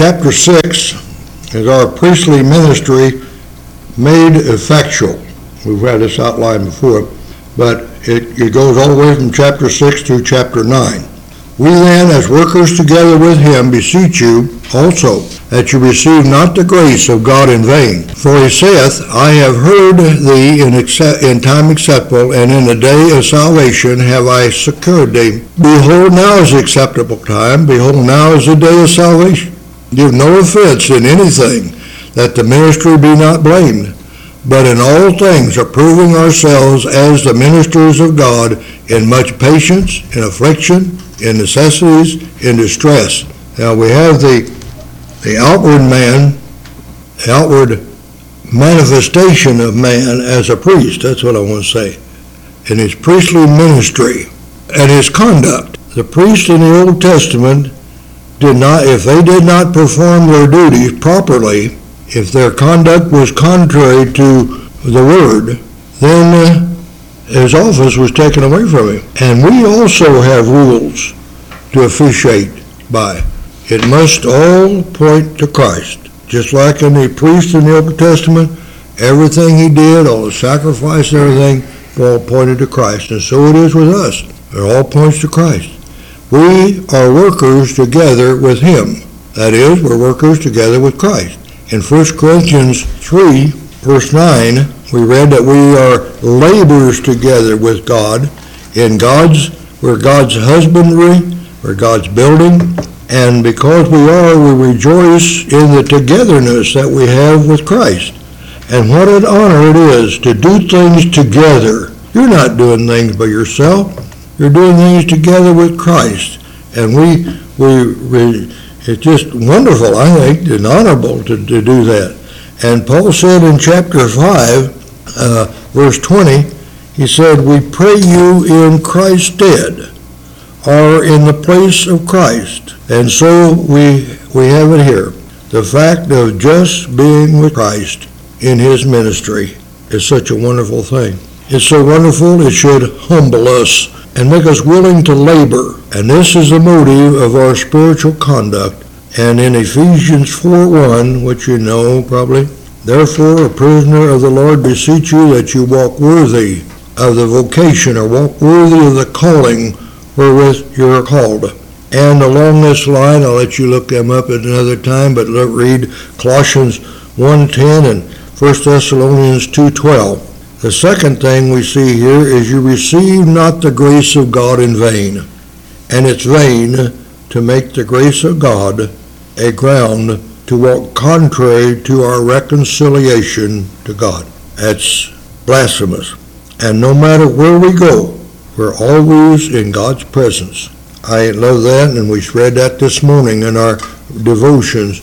chapter 6 is our priestly ministry made effectual. We've had this outlined before, but it goes all the way from chapter 6 through chapter 9. We then, as workers together with him, beseech you also that you receive not the grace of God in vain. For he saith, I have heard thee in time acceptable, and in the day of salvation have I secured thee. Behold, now is the acceptable time. Behold, now is the day of salvation. Give no offense in anything, that the ministry be not blamed, but in all things approving ourselves as the ministers of God, in much patience, in affliction, in necessities, in distress. Now we have the outward man, the outward manifestation of man as a priest. That's what I want to say. In his priestly ministry and his conduct. The priests in the Old Testament if they did not perform their duties properly, if their conduct was contrary to the word, then his office was taken away from him. And we also have rules to officiate by. It must all point to Christ. Just like in the priest in the Old Testament, everything he did, all the sacrifice, everything, all pointed to Christ. And so it is with us. It all points to Christ. We are workers together with him. That is, we're workers together with Christ. In 1 Corinthians 3, verse 9, we read that we are laborers together with God. We're God's husbandry, we're God's building, and because we rejoice in the togetherness that we have with Christ. And what an honor it is to do things together. You're not doing things by yourself. You're doing things together with Christ. And it's just wonderful, I think, and honorable to do that. And Paul said in chapter 5, verse 20, he said, we pray you in Christ's stead, or in the place of Christ. And so we have it here. The fact of just being with Christ in his ministry is such a wonderful thing. It's so wonderful, it should humble us and make us willing to labor. And this is the motive of our spiritual conduct. And in Ephesians 4:1, which you know probably, therefore, a prisoner of the Lord, beseech you that you walk worthy of the vocation, or walk worthy of the calling wherewith you are called. And along this line, I'll let you look them up at another time, but read Colossians 1:10 and 1 Thessalonians 2:12. The second thing we see here is you receive not the grace of God in vain. And it's vain to make the grace of God a ground to walk contrary to our reconciliation to God. That's blasphemous. And no matter where we go, we're always in God's presence. I love that, and we read that this morning in our devotions,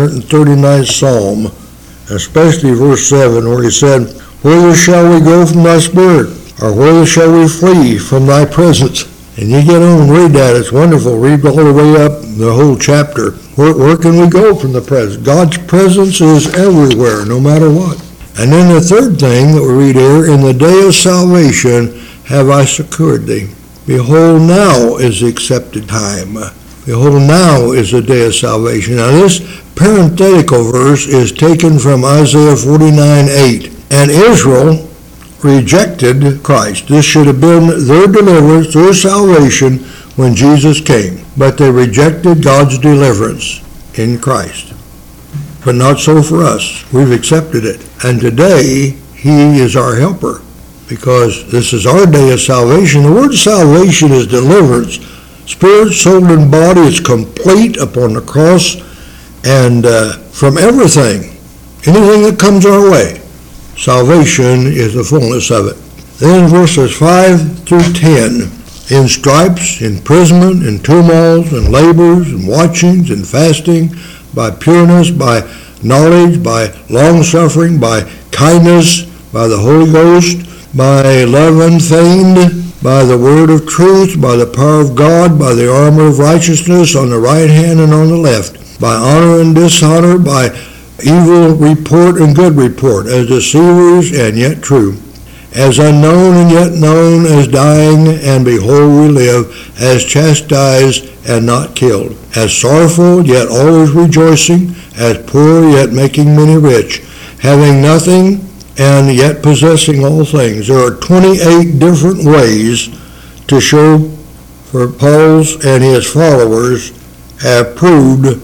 139th Psalm, especially verse 7, where he said, whither shall we go from thy spirit? Or whither shall we flee from thy presence? And you get on and read that. It's wonderful. Read all the way up the whole chapter. Where can we go from the presence? God's presence is everywhere, no matter what. And then the third thing that we read here, in the day of salvation have I secured thee. Behold, now is the accepted time. Behold, now is the day of salvation. Now this parenthetical verse is taken from Isaiah 49:8. And Israel rejected Christ. This should have been their deliverance, their salvation when Jesus came. But they rejected God's deliverance in Christ. But not so for us. We've accepted it. And today, he is our helper, because this is our day of salvation. The word salvation is deliverance. Spirit, soul, and body is complete upon the cross, and from everything, anything that comes our way. Salvation is the fullness of it. Then verses 5 through 10, in stripes, imprisonment, in tumults, and labors, and watchings, and fasting, by pureness, by knowledge, by long-suffering, by kindness, by the Holy Ghost, by love unfeigned, by the word of truth, by the power of God, by the armor of righteousness on the right hand and on the left, by honor and dishonor, by evil report and good report, as deceivers and yet true, as unknown and yet known, as dying, and behold we live, as chastised and not killed, as sorrowful yet always rejoicing, as poor yet making many rich, having nothing and yet possessing all things. There are 28 different ways to show for Paul's and his followers have proved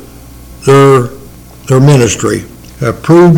their ministry, have proved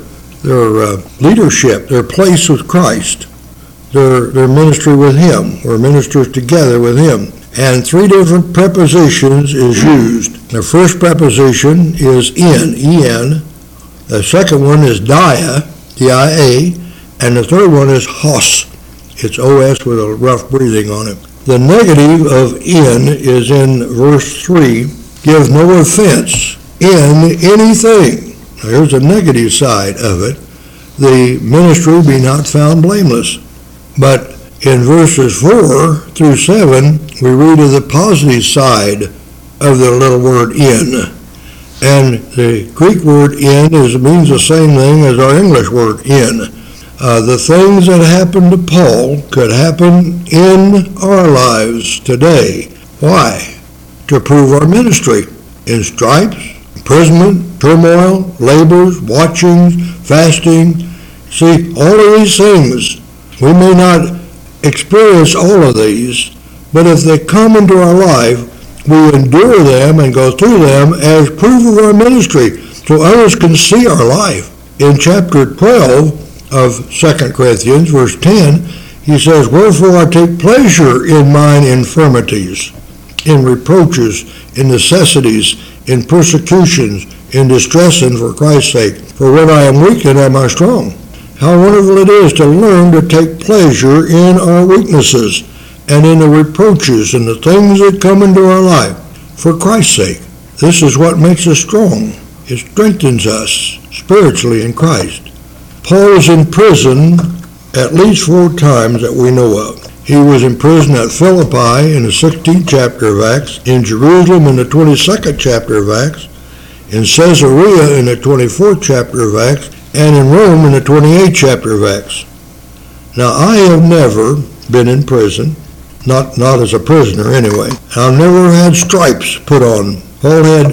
their leadership, their place with Christ, their ministry with Him. We're ministers together with Him. And 3 different prepositions is used. The first preposition is in, E-N. The second one is dia, D-I-A. And the third one is hos. It's O-S with a rough breathing on it. The negative of in is in verse 3. Give no offense in anything. Now here's the negative side of it. The ministry be not found blameless. But in verses 4 through 7, we read of the positive side of the little word in. And the Greek word in means the same thing as our English word in. The things that happened to Paul could happen in our lives today. Why? To prove our ministry. In stripes, imprisonment, turmoil, labors, watchings, fasting. See, all of these things, we may not experience all of these, but if they come into our life, we endure them and go through them as proof of our ministry, so others can see our life. In chapter 12 of 2 Corinthians, verse 10, he says, Wherefore I take pleasure in mine infirmities, in reproaches, in necessities, in persecutions, in distressing for Christ's sake. For when I am weak, then am I strong. How wonderful it is to learn to take pleasure in our weaknesses and in the reproaches and the things that come into our life for Christ's sake. This is what makes us strong. It strengthens us spiritually in Christ. Paul was in prison at least 4 times that we know of. He was in prison at Philippi in the 16th chapter of Acts, in Jerusalem in the 22nd chapter of Acts, in Caesarea in the 24th chapter of Acts, and in Rome in the 28th chapter of Acts. Now, I have never been in prison, not as a prisoner anyway. I've never had stripes put on. Paul had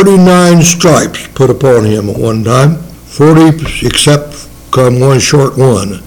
39 stripes put upon him at one time, 40 except come one short one.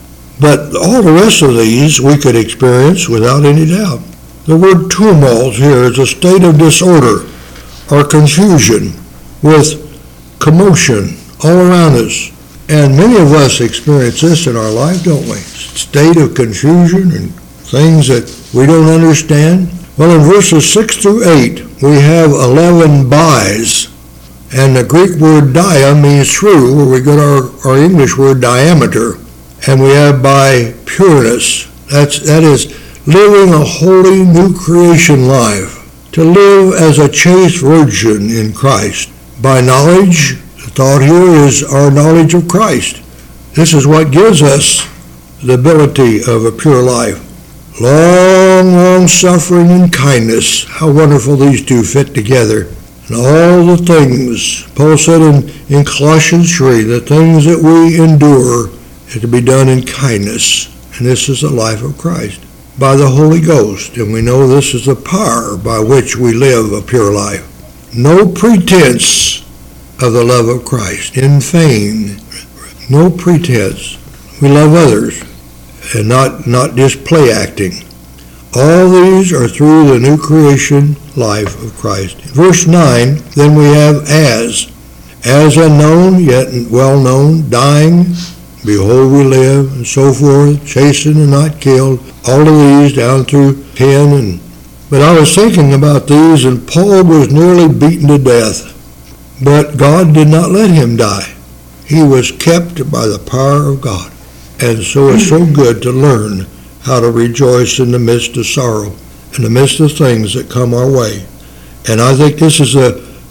But all the rest of these we could experience without any doubt. The word tumult here is a state of disorder or confusion with commotion all around us. And many of us experience this in our life, don't we? State of confusion and things that we don't understand. Well, in verses 6 through 8, we have 11 bys. And the Greek word dia means through, where we get our English word diameter. And we have by pureness. That is living a holy new creation life. To live as a chaste virgin in Christ. By knowledge, the thought here is our knowledge of Christ. This is what gives us the ability of a pure life. Long, long suffering and kindness. How wonderful these two fit together. And all the things, Paul said in Colossians 3, the things that we endure are to be done in kindness. And this is the life of Christ by the Holy Ghost. And we know this is the power by which we live a pure life. No pretense of the love of Christ, in vain, no pretense. We love others and not just play acting. All these are through the new creation life of Christ. Verse 9, then we have as unknown yet well known, dying, behold we live, and so forth, chastened and not killed. All of these down through 10. But I was thinking about these, and Paul was nearly beaten to death. But God did not let him die. He was kept by the power of God. And so it's so good to learn how to rejoice in the midst of sorrow, in the midst of things that come our way. And I think this is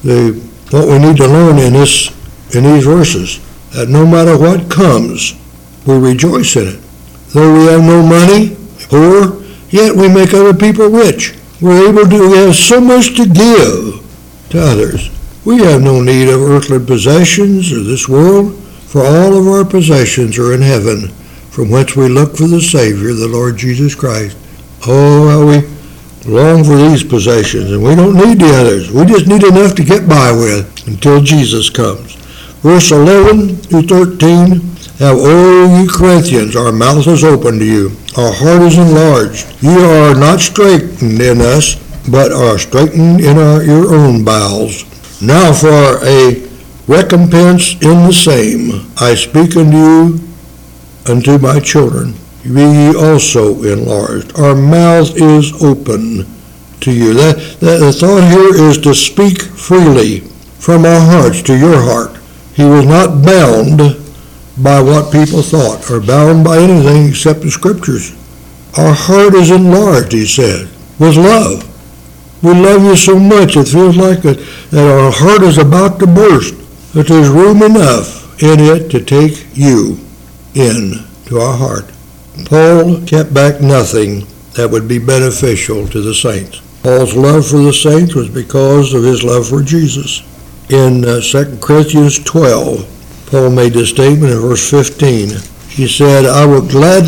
what we need to learn in these verses, that no matter what comes, we rejoice in it. Though we have no money, poor, yet we make other people rich. We have so much to give to others. We have no need of earthly possessions or this world, for all of our possessions are in heaven. from whence we look for the Savior, the Lord Jesus Christ. Oh, how we long for these possessions, and we don't need the others. We just need enough to get by with until Jesus comes. Verse 11 through 13, now, O you Corinthians, our mouth is open to you. Our heart is enlarged. You are not straitened in us, but are straitened in your own bowels. Now for a recompense in the same, I speak unto you, unto my children, be ye also enlarged. Our mouth is open to you. The thought here is to speak freely from our hearts to your heart. He was not bound by what people thought, or bound by anything except the Scriptures. Our heart is enlarged, he said, with love. We love you so much, it feels like that our heart is about to burst, that there's room enough in it to take you in to our heart. Paul kept back nothing that would be beneficial to the saints. Paul's love for the saints was because of his love for Jesus. In 2 Corinthians 12, Paul made this statement in verse 15. He said, I will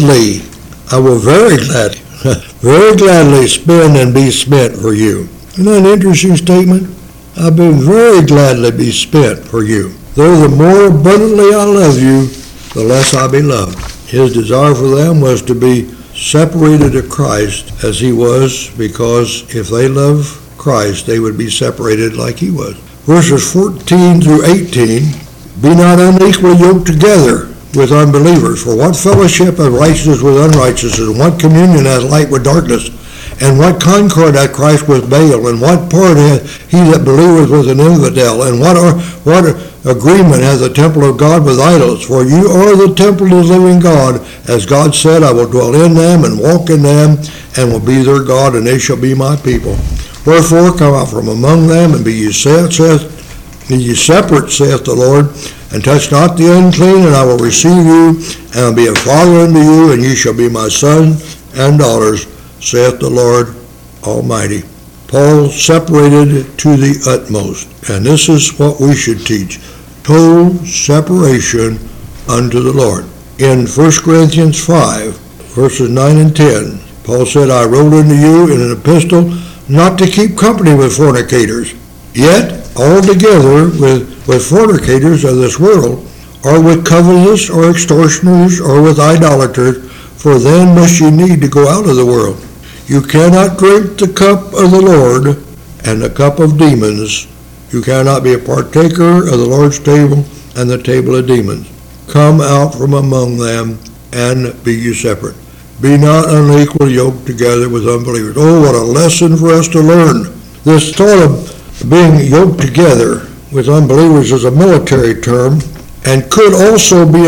very gladly spend and be spent for you. Isn't that an interesting statement? I've been very gladly be spent for you. Though the more abundantly I love you, the less I be loved. His desire for them was to be separated to Christ as he was, because if they love Christ, they would be separated like he was. Verses 14 through 18, be not unequally yoked together with unbelievers. For what fellowship hath righteousness with unrighteousness, and what communion hath light with darkness? And what concord hath Christ with Baal? And what part hath he that believeth with an infidel? And what agreement hath the temple of God with idols? For you are the temple of the living God. As God said, I will dwell in them and walk in them, and will be their God, and they shall be my people. Wherefore come out from among them, and be ye separate, saith the Lord, and touch not the unclean, and I will receive you, and will be a father unto you, and ye shall be my sons and daughters, saith the Lord Almighty. Paul separated to the utmost, and this is what we should teach: total separation unto the Lord. In 1 Corinthians 5, verses 9 and 10, Paul said, I wrote unto you in an epistle not to keep company with fornicators, yet altogether with fornicators of this world, or with covetous, or extortioners, or with idolaters, for then must ye need to go out of the world. You cannot drink the cup of the Lord and the cup of demons. You cannot be a partaker of the Lord's table and the table of demons. Come out from among them and be ye separate. Be not unequally yoked together with unbelievers. Oh, what a lesson for us to learn. This thought of being yoked together with unbelievers is a military term, and could also be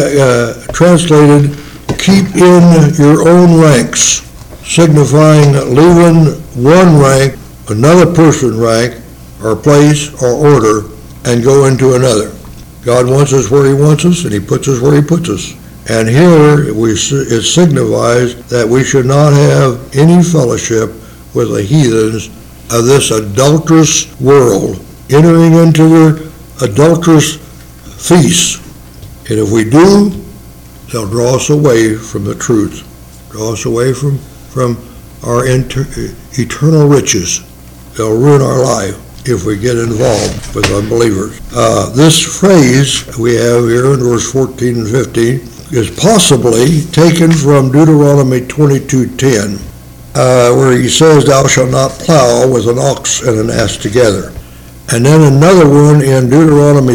translated, keep in your own ranks, signifying leaving one rank, another person's rank, or place, or order, and go into another. God wants us where he wants us, and he puts us where he puts us. And here it signifies that we should not have any fellowship with the heathens of this adulterous world, entering into their adulterous feasts. And if we do, they'll draw us away from the truth, draw us away from our eternal riches. They'll ruin our life if we get involved with unbelievers. This phrase we have here in verse 14 and 15 is possibly taken from Deuteronomy 22:10, where he says, thou shalt not plow with an ox and an ass together. And then another one in Deuteronomy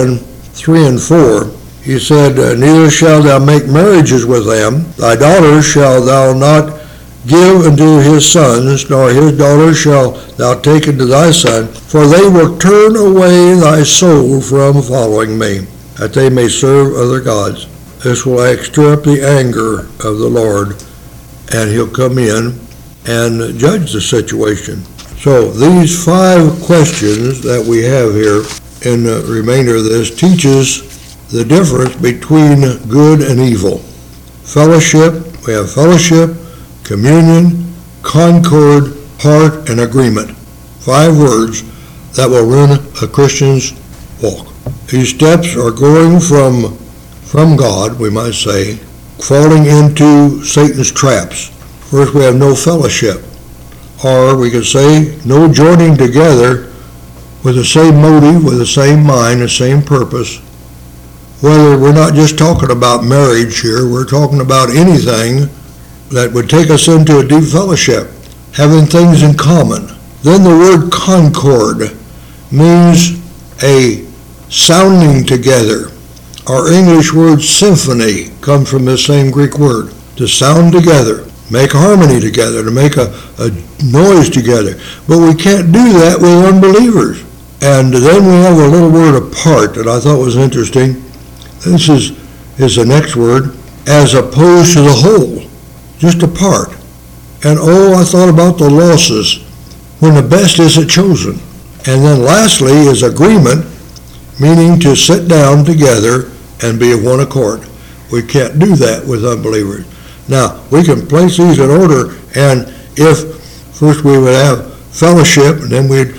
7:3 and 4, he said, neither shalt thou make marriages with them. Thy daughters shalt thou not give unto his sons, nor his daughters shalt thou take unto thy son, for they will turn away thy soul from following me, that they may serve other gods. This will stir up the anger of the Lord, and he'll come in and judge the situation. So these 5 questions that we have here in the remainder of this teaches the difference between good and evil. Fellowship, we have fellowship, communion, concord, heart, and agreement. 5 words that will run a Christian's walk. These steps are going from God, we might say, falling into Satan's traps. First, we have no fellowship. Or we could say no joining together with the same motive, with the same mind, the same purpose. Whether we're not just talking about marriage here, we're talking about anything that would take us into a deep fellowship, having things in common. Then the word concord means a sounding together. Our English word symphony comes from this same Greek word, to sound together, make harmony together, to make a noise together. But we can't do that with unbelievers. And then we have a little word apart that I thought was interesting. This is the next word, as opposed to the whole, just a part. And I thought about the losses when the best isn't chosen. And then lastly is agreement, meaning to sit down together and be of one accord. We can't do that with unbelievers. Now, we can place these in order, and if first we would have fellowship, and then we'd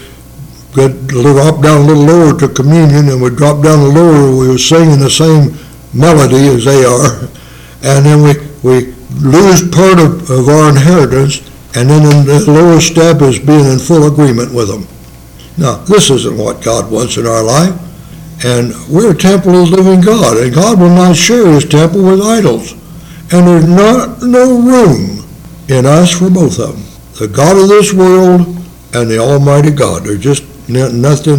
drop down a little lower to communion, and we'd drop down a lower, we were singing the same melody as they are, and then we lose part of our inheritance, and then in the lower step is being in full agreement with them. Now, this isn't what God wants in our life, and we're a temple of the living God, and God will not share his temple with idols, and there's no room in us for both of them. The God of this world and the Almighty God. There's just not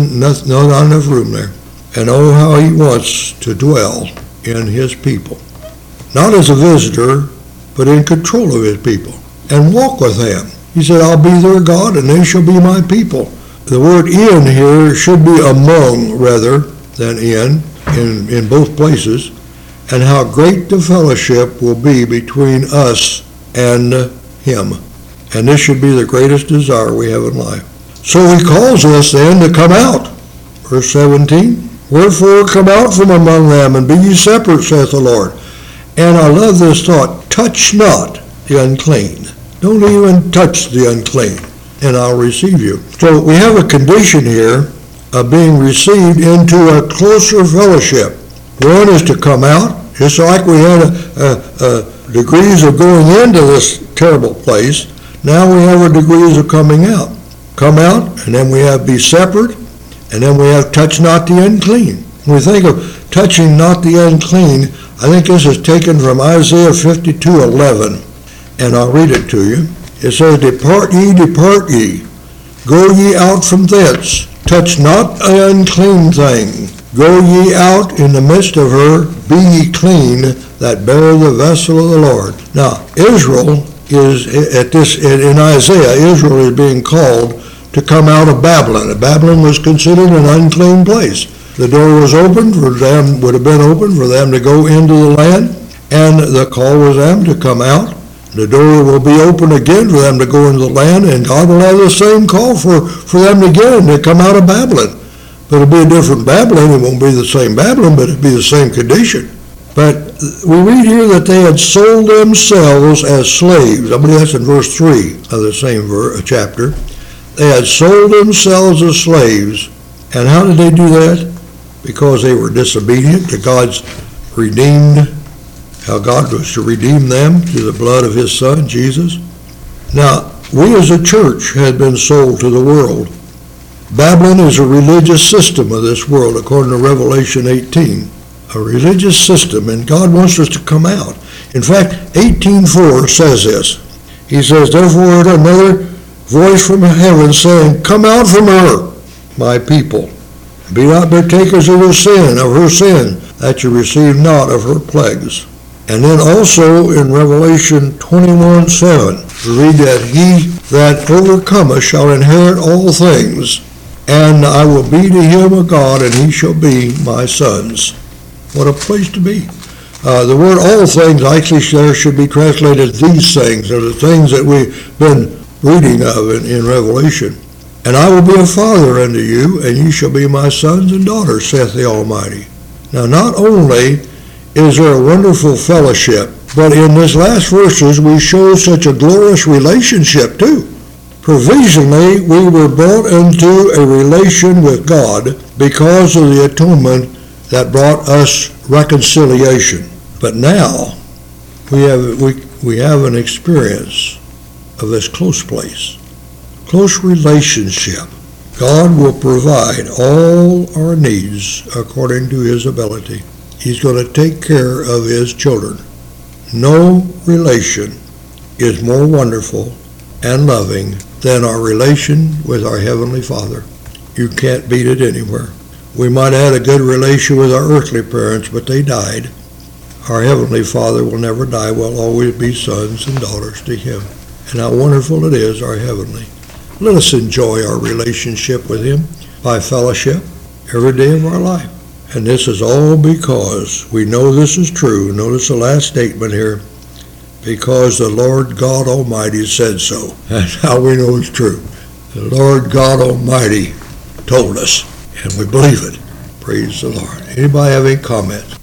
enough room there. And oh, how he wants to dwell in his people. Not as a visitor, but in control of his people. And walk with them. He said, I'll be their God, and they shall be my people. The word in here should be among rather than in both places. And how great the fellowship will be between us and him. And this should be the greatest desire we have in life. So he calls us then to come out. Verse 17, wherefore come out from among them, and be ye separate, saith the Lord. And I love this thought, touch not the unclean. Don't even touch the unclean, and I'll receive you. So we have a condition here of being received into a closer fellowship. One is to come out, just like we had degrees of going into this terrible place. Now we have a degrees of coming out. Come out, and then we have be separate, and then we have touch not the unclean. When we think of touching not the unclean, I think this is taken from Isaiah 52:11, and I'll read it to you. It says, depart ye, go ye out from thence, touch not an unclean thing. Go ye out in the midst of her, be ye clean, that bear the vessel of the Lord. Now, Israel is, in Isaiah, Israel is being called to come out of Babylon. Babylon was considered an unclean place. The door was opened for them, would have been open for them to go into the land, and the call was them to come out. The door will be open again for them to go into the land, and God will have the same call for them again to come out of Babylon. But it'll be a different Babylon. It won't be the same Babylon, but it'll be the same condition. But we read here that they had sold themselves as slaves. I believe that's in verse 3 of the same chapter. They had sold themselves as slaves. And how did they do that? Because they were disobedient to God's redeemed, how God was to redeem them through the blood of his Son, Jesus. Now, we as a church had been sold to the world. Babylon is a religious system of this world, according to Revelation 18. A religious system, and God wants us to come out. In fact, 18:4 says this. He says, therefore I heard another voice from heaven saying, come out from her, my people. Be not partakers of her sin, that you receive not of her plagues. And then also in Revelation 21:7, we read that he that overcometh shall inherit all things, and I will be to him a God, and he shall be my sons. What a place to be. The word all things actually there should be translated these things. They're the things that we've been reading of in Revelation. And I will be a father unto you, and ye shall be my sons and daughters, saith the Almighty. Now not only is there a wonderful fellowship, but in this last verses we show such a glorious relationship too. Provisionally, we were brought into a relation with God because of the atonement that brought us reconciliation. But now, we have an experience of this close place, close relationship. God will provide all our needs according to His ability. He's going to take care of His children. No relation is more wonderful and loving than our relation with our Heavenly Father. You can't beat it anywhere. We might have had a good relation with our earthly parents, but they died. Our Heavenly Father will never die. We'll always be sons and daughters to Him. And how wonderful it is, our Heavenly. Let us enjoy our relationship with Him by fellowship every day of our life. And this is all because we know this is true. Notice the last statement here. Because the Lord God Almighty said so. That's how we know it's true. The Lord God Almighty told us, and we believe it. Praise the Lord. Anybody have any comments?